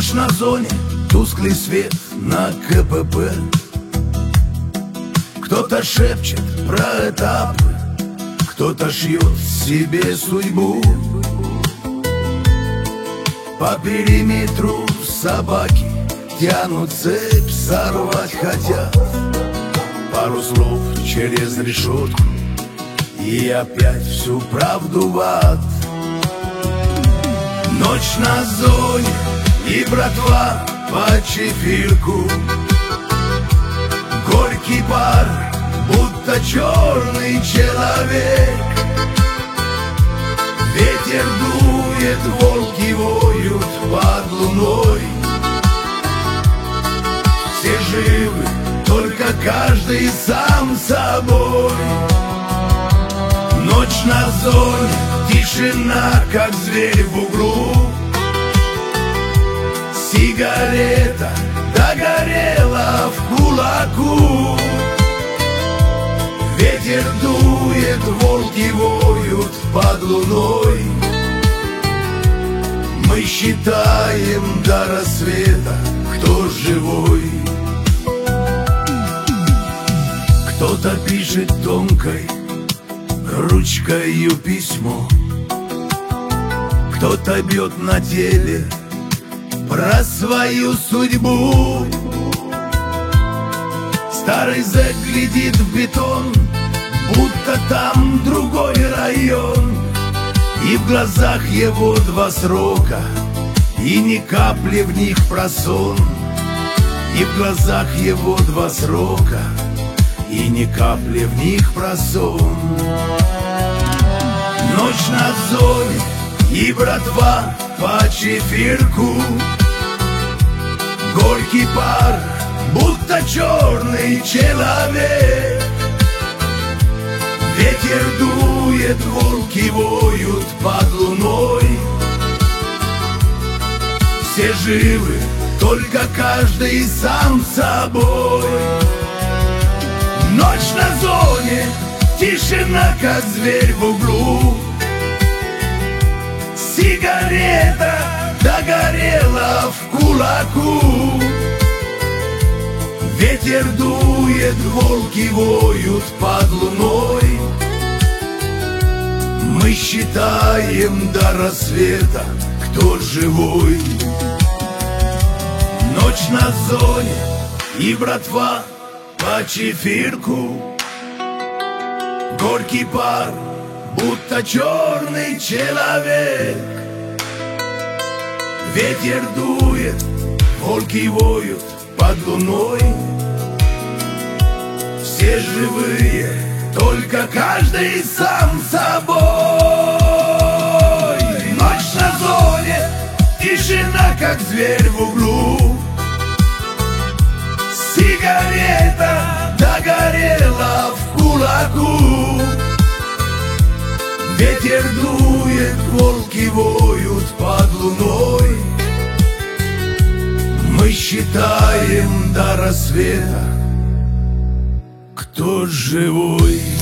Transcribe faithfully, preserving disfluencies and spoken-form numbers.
Ночь на зоне, тусклый свет на ка пэ пэ. Кто-то шепчет про этапы, кто-то шьет себе судьбу. По периметру собаки тянут цепь, сорвать хотят. Пару слов через решетку, и опять всю правду в ад. Ночь на зоне, и братва по чефирку. Горький пар, будто черный человек. Ветер дует, волки воют под луной. Все живы, только каждый сам собой. Ночь на зоне, тишина, как зверь в углу. Сигарета догорела в кулаку. Ветер дует, волки воют под луной. Мы считаем до рассвета, кто живой. Кто-то пишет тонкой ручкою письмо, кто-то бьет на теле про свою судьбу. Старый зэк глядит в бетон, будто там другой район. И в глазах его два срока, и ни капли в них про сон. И в глазах его два срока, и ни капли в них про сон. Ночь на зоне, и братва по чефирку. Горький пар, будто черный человек. Ветер дует, волки воют под луной. Все живы, только каждый сам собой. Ночь на зоне, тишина, как зверь в углу. Сигарета догорела в кулаку. Ветер дует, волки воют под луной. Мы считаем до рассвета, кто живой. Ночь на зоне, и братва по чефирку. Горький пар, будто черный человек. Ветер дует, волки воют под луной. Все живые, только каждый сам собой. Ночь на зоне, тишина, как зверь в углу. Сигарета догорела в кулаку. Ветер дует, волки воют под луной. Мы считаем до рассвета, кто живой.